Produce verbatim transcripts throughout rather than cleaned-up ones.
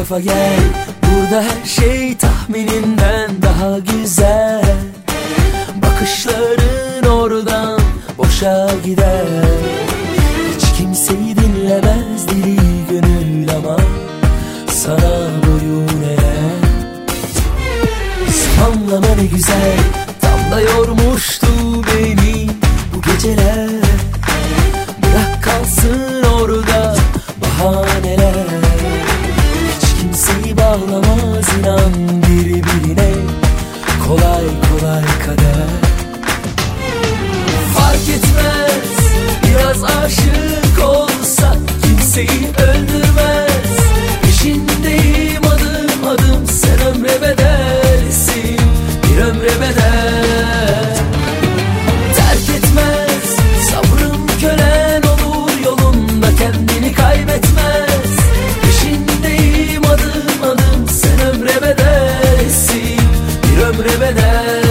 tarafa gel. Burada her şey tahmininden daha güzel. Bakışların oradan boşa gider. Hiç kimseyi dinlemez deli gönül ama sana boyun eğer. Anlama ne güzel, tam da yormuştu beni bu geceler. Bırak kalsın orada bahaneler. Hiç kimseyi bağlamaz inan birbirine, kolay kolay kader. Fark etmez biraz aşık olsak, kimseyi öldürmez. Peşindeyim adım adım, sen ömre bedelsin, bir ömre bedel. Terk etmez sabrım, kölen olur yolunda, kendini kaybetmez. Peşindeyim adım adım, sen ömre bedelsin, bir ömre bedel.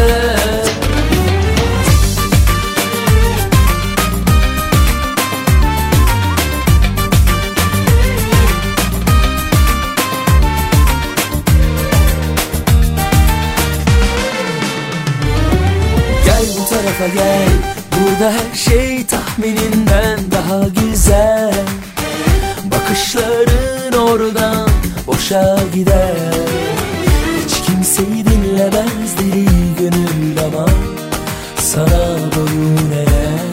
Bu tarafa gel, burada her şey tahmininden daha güzel. Bakışların oradan boşa gider. Hiç kimseyi dinlemez deli gönül ama sana boyun eğer.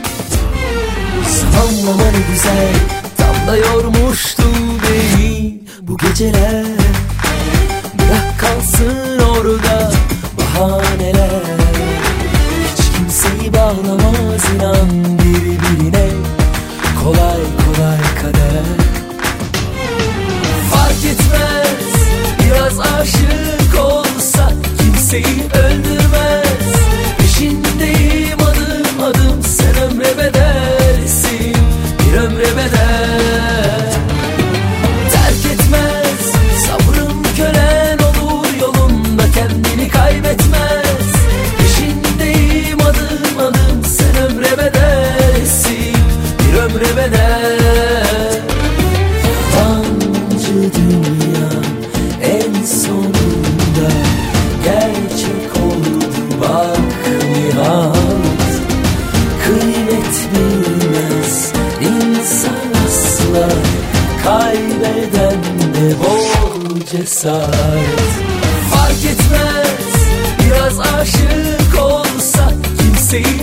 Anlama ne güzel, tam da yormuştu beni bu geceler. Bırak kalsın orada bahaneler. Kimseyi bağlamaz inan birbirine, kolay kolay kader. Fark etmez biraz aşık olsak, kimseyi öldürmez. Peşindeyim adım adım, sen ömre bedelsin, bir ömre bedel. Terk etmez sabrım, kölen olur yolunda, kendini kaybetmez. Ömre bedel. Yalancı dünya en sonunda gerçek oldu bak nihayet. Kıymet bilmez insan asla, kaybeden de bol cesaret. Fark etmez biraz aşık olsak, kimseyi